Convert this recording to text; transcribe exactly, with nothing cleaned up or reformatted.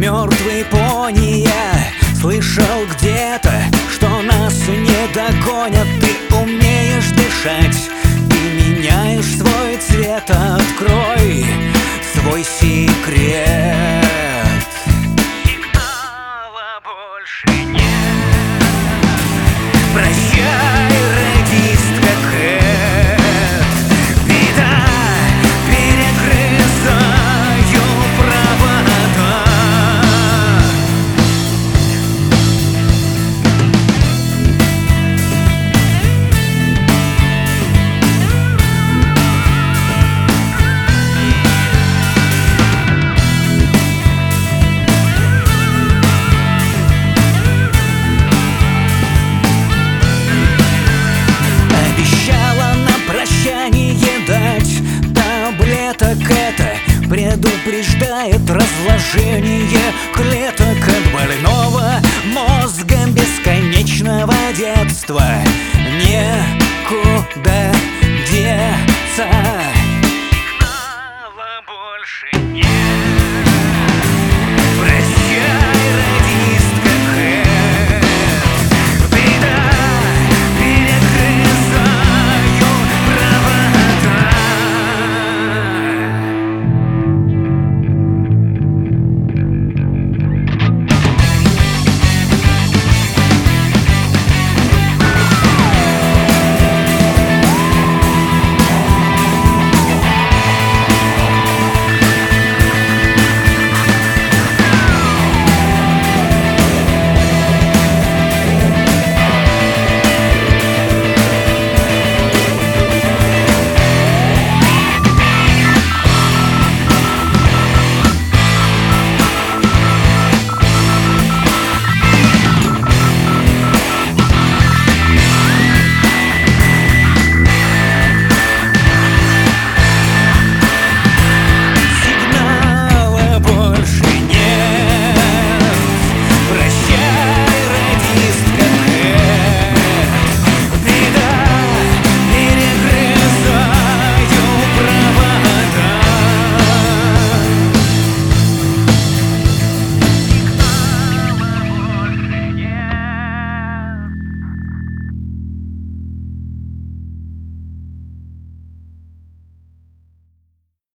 мертвый пони я слышал где-то, что нас не догонят. Ты умеешь дышать, ты меняешь свой цвет. Открой свой секрет. Сигнала больше нет. Прощай, радистка Кэт, беда, перегрызаю провода. Таблеток это предупреждает разложение клеток от больного мозга бесконечного детства. Некуда